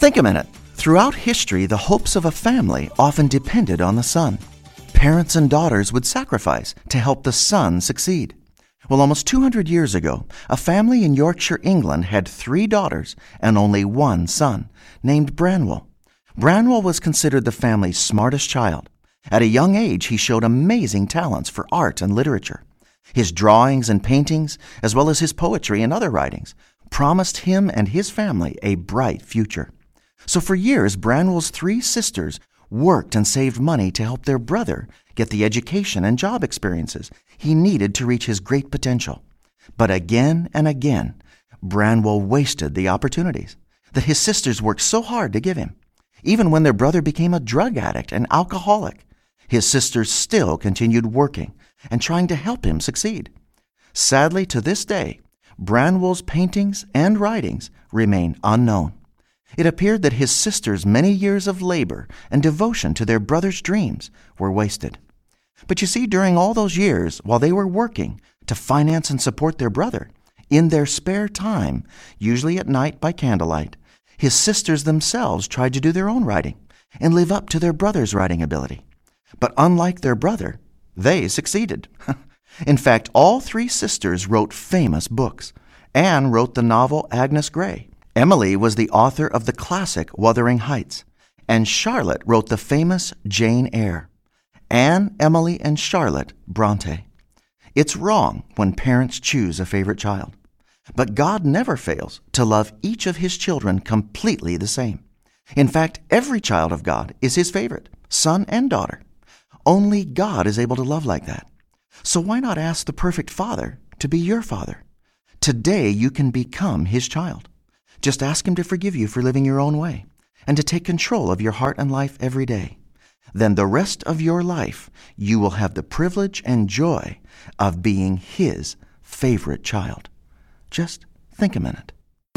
Think a minute. Throughout history, the hopes of a family often depended on the son. Parents and daughters would sacrifice to help the son succeed. Well, almost 200 years ago, a family in Yorkshire, England had 3 daughters and only 1 son, named Branwell. Branwell was considered the family's smartest child. At a young age, he showed amazing talents for art and literature. His drawings and paintings, as well as his poetry and other writings, promised him and his family a bright future. So for years, Branwell's 3 sisters worked and saved money to help their brother get the education and job experiences he needed to reach his great potential. But again and again, Branwell wasted the opportunities that his sisters worked so hard to give him. Even when their brother became a drug addict and alcoholic, his sisters still continued working and trying to help him succeed. Sadly, to this day, Branwell's paintings and writings remain unknown. It appeared that his sisters' many years of labor and devotion to their brother's dreams were wasted. But you see, during all those years, while they were working to finance and support their brother, in their spare time, usually at night by candlelight, his sisters themselves tried to do their own writing and live up to their brother's writing ability. But unlike their brother, they succeeded. In fact, all 3 sisters wrote famous books. Anne wrote the novel Agnes Grey. Emily was the author of the classic Wuthering Heights. And Charlotte wrote the famous Jane Eyre. Anne, Emily, and Charlotte Bronte. It's wrong when parents choose a favorite child. But God never fails to love each of his children completely the same. In fact, every child of God is his favorite, son and daughter. Only God is able to love like that. So why not ask the perfect Father to be your father? Today you can become his child. Just ask him to forgive you for living your own way and to take control of your heart and life every day. Then the rest of your life, you will have the privilege and joy of being his favorite child. Just think a minute.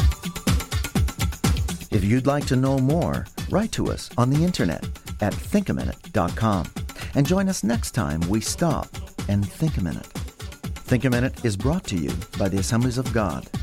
If you'd like to know more, write to us on the internet at thinkaminute.com and join us next time we stop and think a minute. Think a Minute is brought to you by the Assemblies of God.